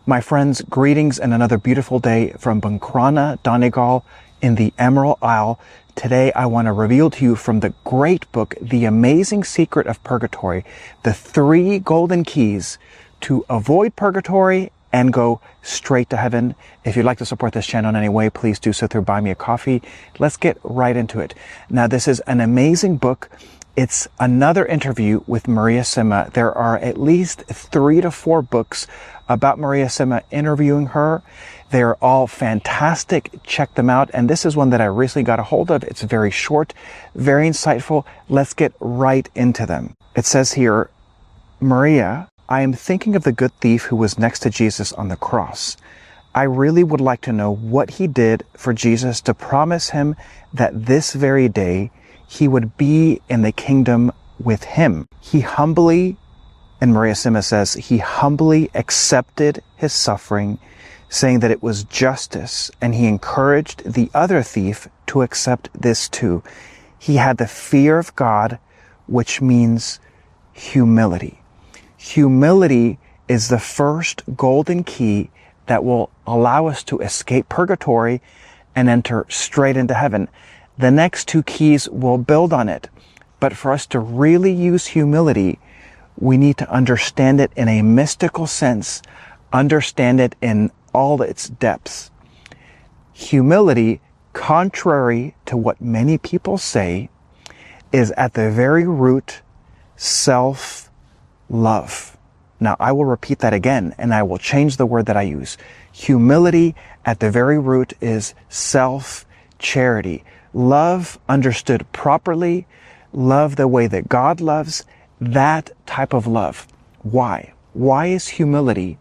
My friends, greetings and another beautiful day from Buncrana, Donegal in the Emerald Isle. Today I want to reveal to you from the great book, The Amazing Secret of Purgatory, the 3 golden keys to avoid purgatory and go straight to heaven. If you'd like to support this channel in any way, please do so through Buy Me a Coffee. Let's get right into it. Now, this is an amazing book. It's another interview with Maria Sima. There are at least 3 to 4 books about Maria Sima interviewing her. They're all fantastic. Check them out. And this is one that I recently got a hold of. It's very short, very insightful. Let's get right into them. It says here, Maria, I am thinking of the good thief who was next to Jesus on the cross. I really would like to know what he did for Jesus to promise him that this very day he would be in the kingdom with him. He humbly, and Maria Sima says, he humbly accepted his suffering, saying that it was justice, and he encouraged the other thief to accept this too. He had the fear of God, which means humility. Humility is the first golden key that will allow us to escape purgatory and enter straight into heaven. The next 2 keys will build on it. But for us to really use humility, we need to understand it in a mystical sense, understand it in all its depths. Humility, contrary to what many people say, is at the very root self-love. Now, I will repeat that again, and I will change the word that I use. Humility at the very root is self-charity. Love understood properly, love the way that God loves, that type of love. Why? Why is humility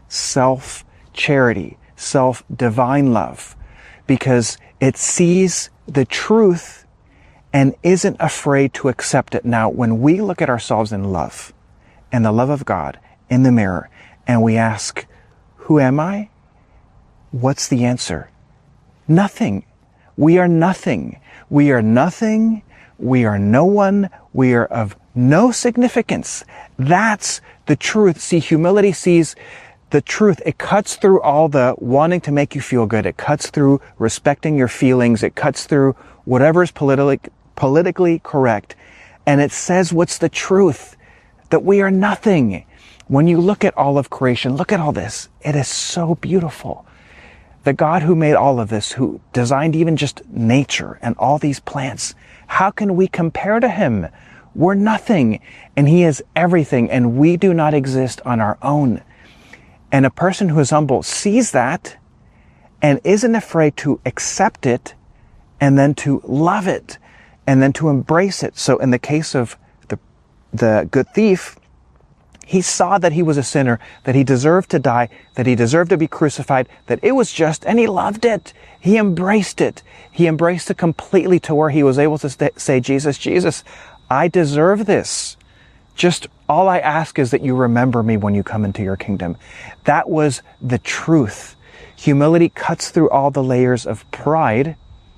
self-charity, self-divine love? Because it sees the truth and isn't afraid to accept it. Now, when we look at ourselves in love, and the love of God in the mirror, and we ask, who am I? What's the answer? Nothing. We are nothing. We are nothing. We are no one. We are of no significance. That's the truth. See, humility sees the truth. It cuts through all the wanting to make you feel good. It cuts through respecting your feelings. It cuts through whatever is politically correct. And it says what's the truth, that we are nothing. When you look at all of creation, look at all this. It is so beautiful. The God who made all of this, who designed even just nature and all these plants, how can we compare to him? We're nothing, and he is everything, and we do not exist on our own. And a person who is humble sees that and isn't afraid to accept it, and then to love it, and then to embrace it. So in the case of the good thief, he saw that he was a sinner, that he deserved to die, that he deserved to be crucified, that it was just, and he loved it. He embraced it. He embraced it completely to where he was able to say, Jesus, I deserve this. Just all I ask is that you remember me when you come into your kingdom. That was the truth. Humility cuts through all the layers of pride,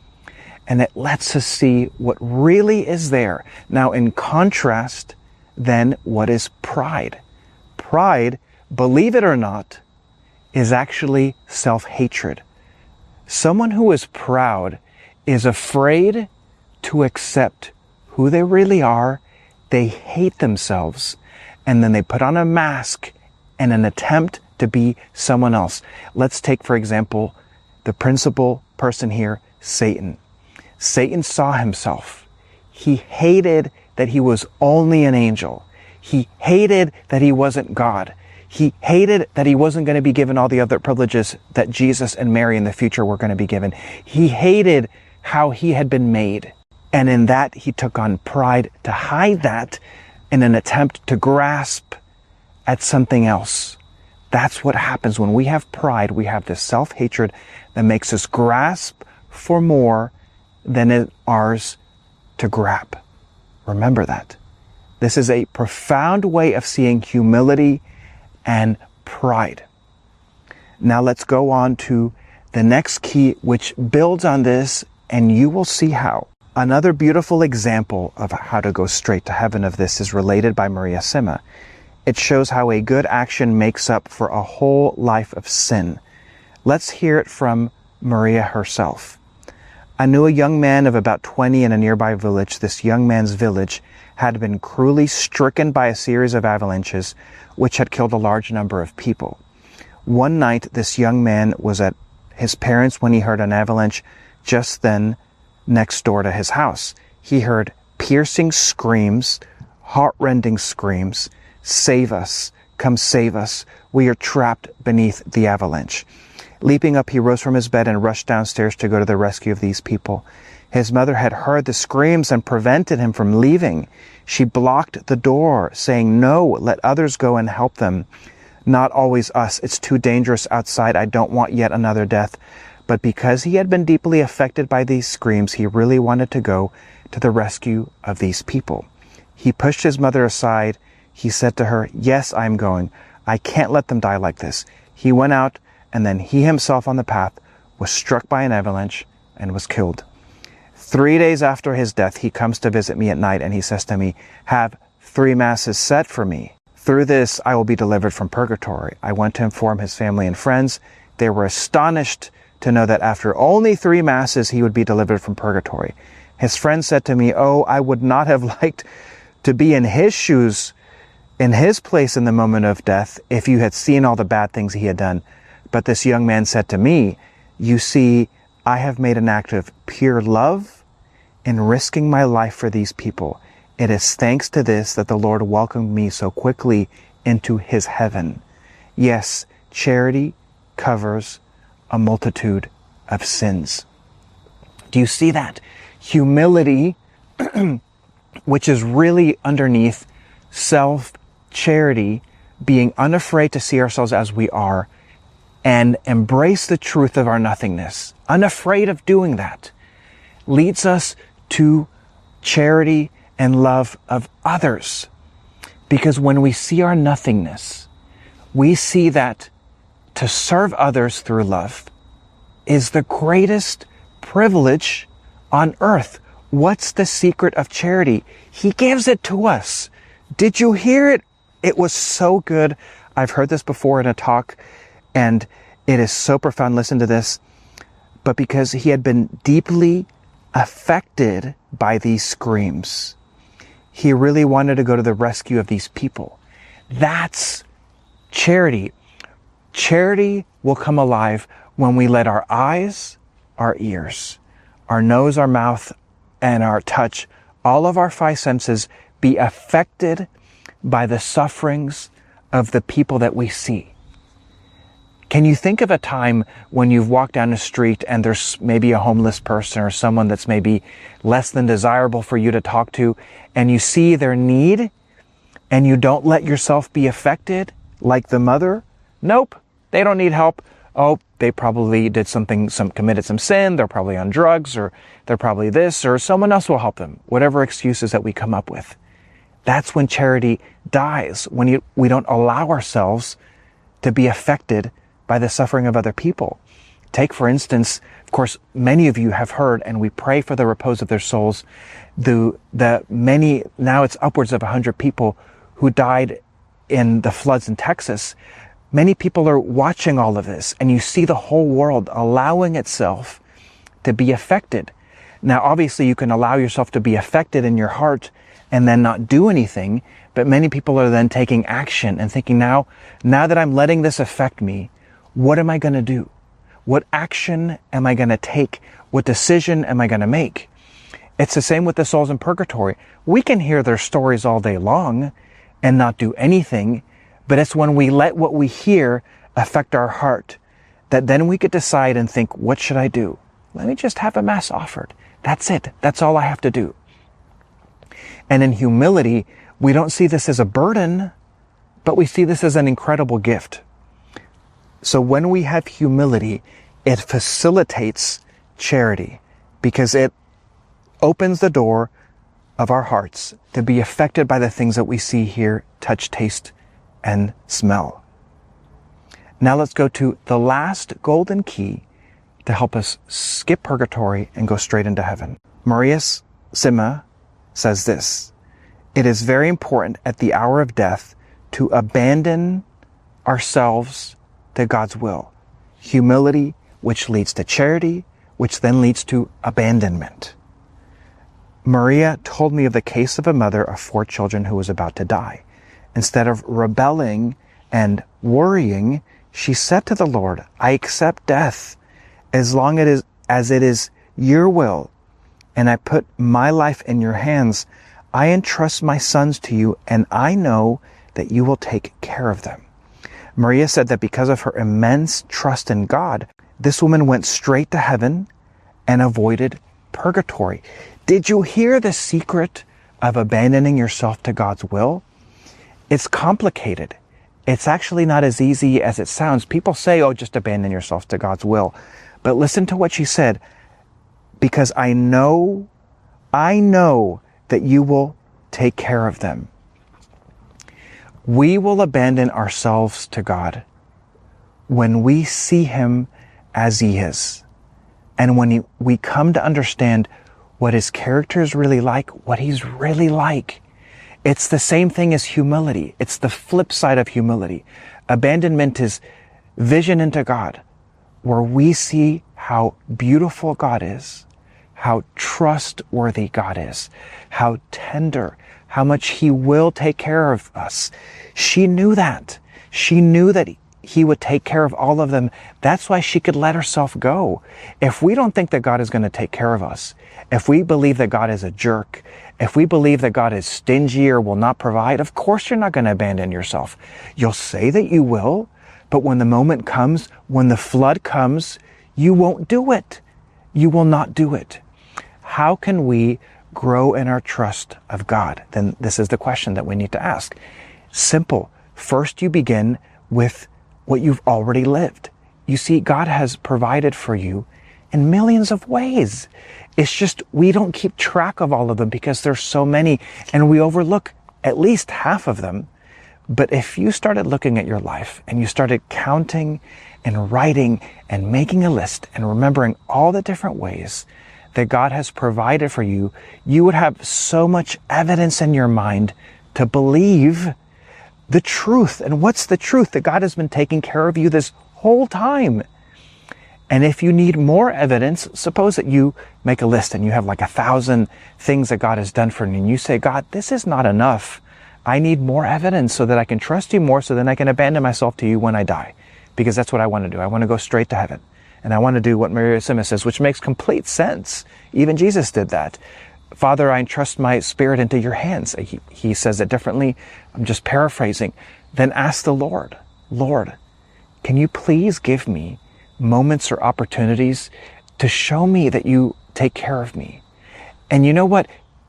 and it lets us see what really is there. Now, in contrast, then, what is pride? Pride, believe it or not, is actually self-hatred. Someone who is proud is afraid to accept who they really are. They hate themselves, and then they put on a mask in an attempt to be someone else. Let's take, for example, the principal person here, Satan. Satan saw himself. He hated that he was only an angel. He hated that he wasn't God. He hated that he wasn't going to be given all the other privileges that Jesus and Mary in the future were going to be given. He hated how he had been made. And in that, he took on pride to hide that in an attempt to grasp at something else. That's what happens when we have pride. We have this self-hatred that makes us grasp for more than is ours to grab. Remember that. This is a profound way of seeing humility and pride. Now let's go on to the next key, which builds on this, and you will see how. Another beautiful example of how to go straight to heaven of this is related by Maria Sima. it shows how a good action makes up for a whole life of sin. Let's hear it from Maria herself. I knew a young man of about 20 in a nearby village. This young man's village had been cruelly stricken by a series of avalanches, which had killed a large number of people. One night, this young man was at his parents' when he heard an avalanche just then next door to his house. He heard piercing screams, heart-rending screams, "Save us! Come save us! We are trapped beneath the avalanche." Leaping up, he rose from his bed and rushed downstairs to go to the rescue of these people. His mother had heard the screams and prevented him from leaving. She blocked the door, saying, "No, let others go and help them. Not always us. It's too dangerous outside. I don't want yet another death." But because he had been deeply affected by these screams, he really wanted to go to the rescue of these people. He pushed his mother aside. He said to her, "Yes, I'm going. I can't let them die like this." He went out, and then he himself on the path was struck by an avalanche and was killed. 3 days after his death, he comes to visit me at night, and he says to me, "Have 3 masses said for me. Through this, I will be delivered from purgatory." I went to inform his family and friends. They were astonished to know that after only 3 masses, he would be delivered from purgatory. His friend said to me, "Oh, I would not have liked to be in his shoes, in his place in the moment of death, if you had seen all the bad things he had done." But this young man said to me, "You see, I have made an act of pure love in risking my life for these people. It is thanks to this that the Lord welcomed me so quickly into his heaven." Yes, charity covers a multitude of sins. Do you see that? Humility, which is really underneath self-charity, being unafraid to see ourselves as we are, and embrace the truth of our nothingness, unafraid of doing that, leads us to charity and love of others. Because when we see our nothingness, we see that to serve others through love is the greatest privilege on earth. What's the secret of charity? He gives it to us. Did you hear it? It was so good. I've heard this before in a talk, and it is so profound. Listen to this. But because he had been deeply affected by these screams, he really wanted to go to the rescue of these people. That's charity. Charity will come alive when we let our eyes, our ears, our nose, our mouth, and our touch, all of our 5 senses, be affected by the sufferings of the people that we see. Can you think of a time when you've walked down the street and there's maybe a homeless person or someone that's maybe less than desirable for you to talk to, and you see their need and you don't let yourself be affected like the mother? Nope, they don't need help. Oh, they probably did committed some sin. They're probably on drugs, or they're probably this, or someone else will help them. Whatever excuses that we come up with. That's when charity dies, when we don't allow ourselves to be affected by the suffering of other people. Take, for instance, of course, many of you have heard, and we pray for the repose of their souls, the many, now it's upwards of 100 people who died in the floods in Texas. Many people are watching all of this, and you see the whole world allowing itself to be affected. Now, obviously, you can allow yourself to be affected in your heart and then not do anything, but many people are then taking action and thinking, now that I'm letting this affect me, what am I going to do? What action am I going to take? What decision am I going to make? It's the same with the souls in purgatory. We can hear their stories all day long and not do anything, but it's when we let what we hear affect our heart that then we could decide and think, what should I do? Let me just have a mass offered. That's it. That's all I have to do. And in humility, we don't see this as a burden, but we see this as an incredible gift. So when we have humility, it facilitates charity because it opens the door of our hearts to be affected by the things that we see, hear, touch, taste, and smell. Now let's go to the last golden key to help us skip purgatory and go straight into heaven. Marius Sima says this: "It is very important at the hour of death to abandon ourselves to God's will. Humility, which leads to charity, which then leads to abandonment. Maria told me of the case of a mother of 4 children who was about to die. Instead of rebelling and worrying, she said to the Lord, I accept death as long as it is your will, and I put my life in your hands. I entrust my sons to you, and I know that you will take care of them. Maria said that because of her immense trust in God, this woman went straight to heaven and avoided purgatory. Did you hear the secret of abandoning yourself to God's will? It's complicated. It's actually not as easy as it sounds. People say, oh, just abandon yourself to God's will. But listen to what she said. Because I know that you will take care of them. We will abandon ourselves to God when we see Him as He is. And when we come to understand what His character is really like, what He's really like. It's the same thing as humility. It's the flip side of humility. Abandonment is vision into God, where we see how beautiful God is, how trustworthy God is, how tender, how much He will take care of us. She knew that. She knew that He would take care of all of them. That's why she could let herself go. If we don't think that God is going to take care of us, if we believe that God is a jerk, if we believe that God is stingy or will not provide, of course you're not going to abandon yourself. You'll say that you will, but when the moment comes, when the flood comes, you won't do it. You will not do it. How can we grow in our trust of God? Then this is the question that we need to ask. Simple. First, you begin with what you've already lived. You see, God has provided for you in millions of ways. It's just we don't keep track of all of them because there's so many and we overlook at least half of them. But if you started looking at your life and you started counting and writing and making a list and remembering all the different ways that God has provided for you, you would have so much evidence in your mind to believe the truth. And what's the truth? That God has been taking care of you this whole time. And if you need more evidence, suppose that you make a list and you have like 1,000 things that God has done for you, and you say, God, this is not enough. I need more evidence so that I can trust you more, so then I can abandon myself to you when I die. Because that's what I want to do. I want to go straight to heaven. And I want to do what Maria Sima says, which makes complete sense. Even Jesus did that. Father, I entrust my spirit into your hands. He says it differently. I'm just paraphrasing. Then ask the Lord, Lord, can you please give me moments or opportunities to show me that you take care of me? And you know what?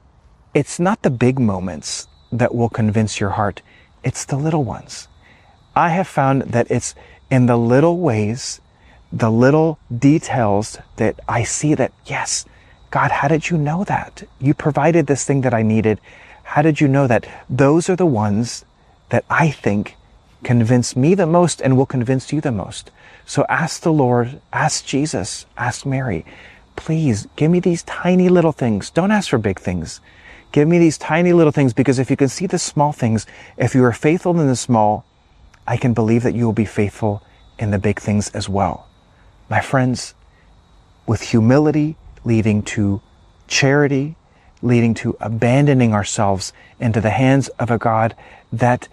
It's not the big moments that will convince your heart. It's the little ones. I have found that it's in the little ways, the little details that I see that, yes, God, how did you know that? You provided this thing that I needed. How did you know that? Those are the ones that I think convince me the most and will convince you the most. So ask the Lord, ask Jesus, ask Mary, please give me these tiny little things. Don't ask for big things. Give me these tiny little things, because if you can see the small things, if you are faithful in the small, I can believe that you will be faithful in the big things as well. My friends, with humility leading to charity, leading to abandoning ourselves into the hands of a God that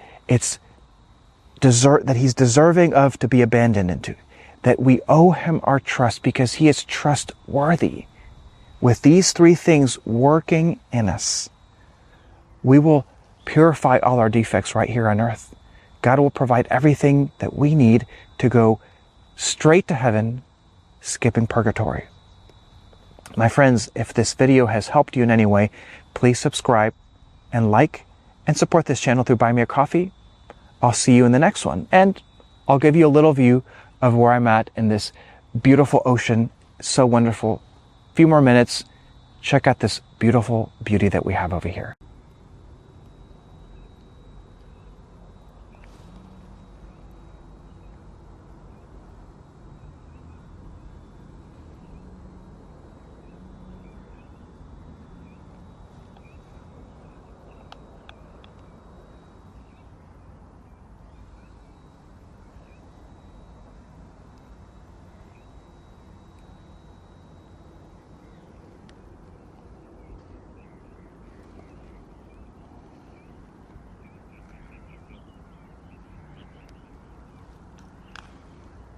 He's deserving of to be abandoned into, that we owe Him our trust because He is trustworthy. With these 3 things working in us, we will purify all our defects right here on earth. God will provide everything that we need to go straight to heaven, skipping purgatory. My friends, if this video has helped you in any way, please subscribe and like and support this channel through Buy Me a Coffee. I'll see you in the next one. And I'll give you a little view of where I'm at in this beautiful ocean. So wonderful. A few more minutes. Check out this beautiful beauty that we have over here.